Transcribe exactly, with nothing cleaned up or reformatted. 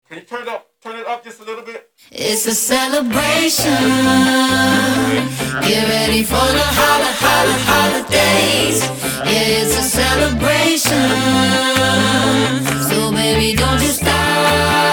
Can you turn it up? Turn it up just a little bit. It's a celebration. Get ready for the holla, holla, holidays. Yeah, it's a celebration. So baby, don't you stop.